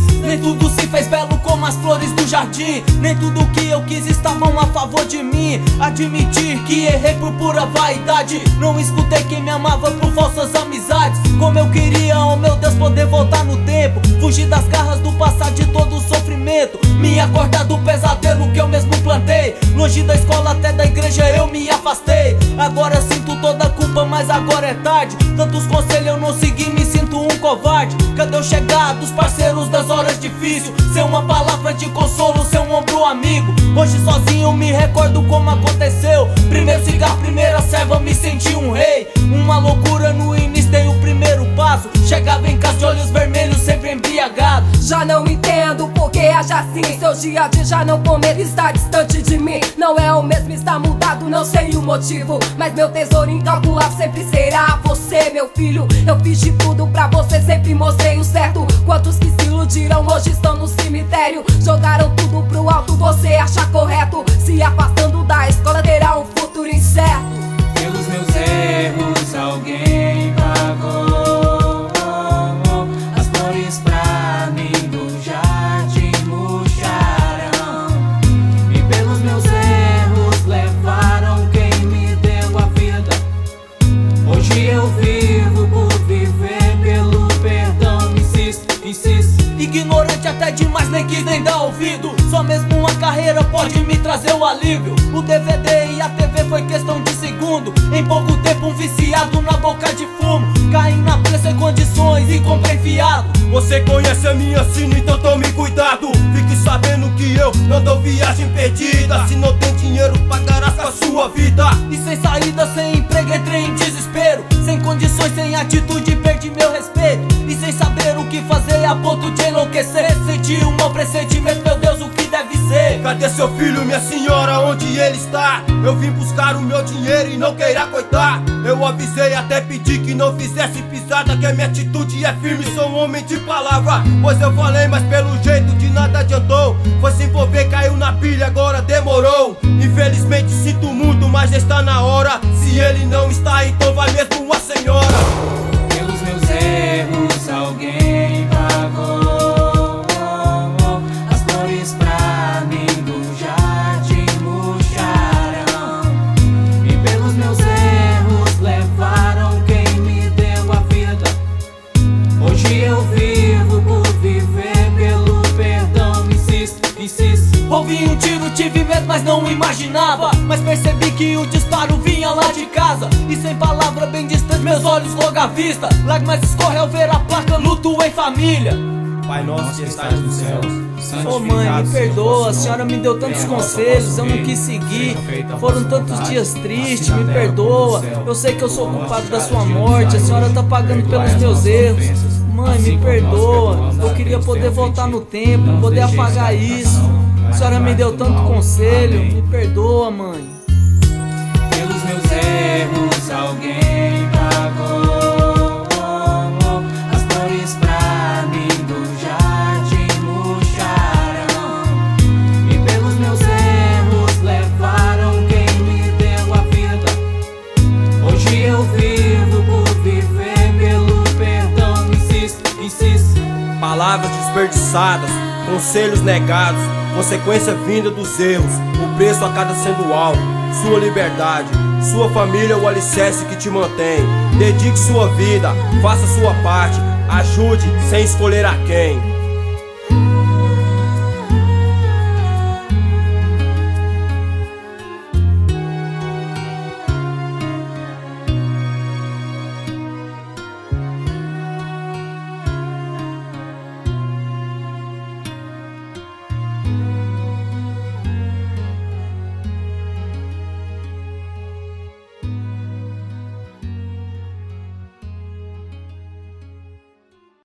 Nem tudo se fez belo como as flores do jardim. Nem tudo que eu quis estavam a favor de mim. Admitir que errei por pura vaidade. Não escutei quem me amava por falsas amizades. Como eu queria, oh meu Deus, poder voltar no tempo. Fugir das garras do passado, de todo o sofrimento. Me acordar do pesadelo que eu mesmo plantei. Longe da escola até da igreja eu me afastei. Agora sinto toda a culpa, mas agora é tarde. Tantos conselhos eu não segui, me sinto um covarde. Cadê o chegar dos parceiros das horas difíceis? Ser uma palavra de consolo, ser um ombro amigo. Hoje sozinho me recordo como aconteceu. Primeiro cigarro, primeira serva, me senti um rei. Uma loucura no início, dei o primeiro passo. Chegava em casa de olhos vermelhos, sempre embriagado. Já não entendo porque age assim. Seu dia a dia já não comer, está distante de mim. Não é o mesmo, está mudado, não sei o motivo. Mas meu tesouro incalculável sempre será você, meu filho. Eu fiz de tudo pra você, sempre mostrei o certo. Quantos que se iludiram hoje estão no cemitério. Jogaram tudo pro alto, você acha correto. Se afastando da escola terá um futuro incerto. Pelos meus erros alguém pagou. As flores pra mim do jardim murcharam. E pelos meus erros levaram quem me deu a vida. Hoje eu vivo por viver, pelo perdão insisto. Ignorante até demais, nem quis nem dar ouvido. Só mesmo uma carreira pode me trazer o alívio. O DVD e a TV foi questão de segundo. Em pouco tempo um viciado na boca de fumo. Caí na pressa sem condições e comprei fiado. Você conhece a minha sina, então tome cuidado. Fique sabendo que eu não dou viagem perdida. Se não tem dinheiro, pagarás com a sua vida. E sem saída, sem emprego, entrei em desespero. Sem condições, sem atitude, perdi meu respeito. E sem saber o que fazer a ponto de enlouquecer. Senti um mau pressentimento, meu Deus, o que deve ser? Cadê seu filho, minha senhora, onde ele está? Eu vim buscar o meu dinheiro e não queira coitar. Eu avisei, até pedi que não fizesse pisada, que a minha atitude é firme, sou um homem de palavra. Pois eu falei, mas pelo jeito de nada adiantou. Foi se envolver, caiu na pilha, agora demorou. Infelizmente sinto muito, mas já está na hora. Se ele não está, então vai mesmo a senhora. Pelos meus erros alguém pagou. As flores pra mim do jardim murcharam. E pelos meus erros levaram quem me deu a vida. Hoje eu vivo por viver, pelo perdão insisto. Ouvi um tiro, tive medo, mas não imaginava. Mas percebi que o disparo vinha lá de casa. E sem palavra, bem distante, meus olhos logo à vista. Lágrimas escorrem ao ver a placa, luto em família. Pai nosso que estás nos céus, Ô mãe, me perdoa, a senhora me deu tantos conselhos, eu não quis seguir. Foram tantos dias tristes, me perdoa. Eu sei que eu sou culpado da sua morte, a senhora tá pagando pelos meus erros. Mãe, me perdoa, eu queria poder voltar no tempo, poder apagar isso. A senhora me deu tanto conselho, me perdoa, mãe. Pelos meus erros alguém pagou. As flores pra mim do jardim murcharam. E pelos meus erros levaram quem me deu a vida. Hoje eu vivo por viver, pelo perdão insisto. Palavras desperdiçadas, conselhos negados, consequência vinda dos erros, o preço acaba sendo alto. Sua liberdade, sua família é o alicerce que te mantém. Dedique sua vida, faça sua parte, ajude sem escolher a quem.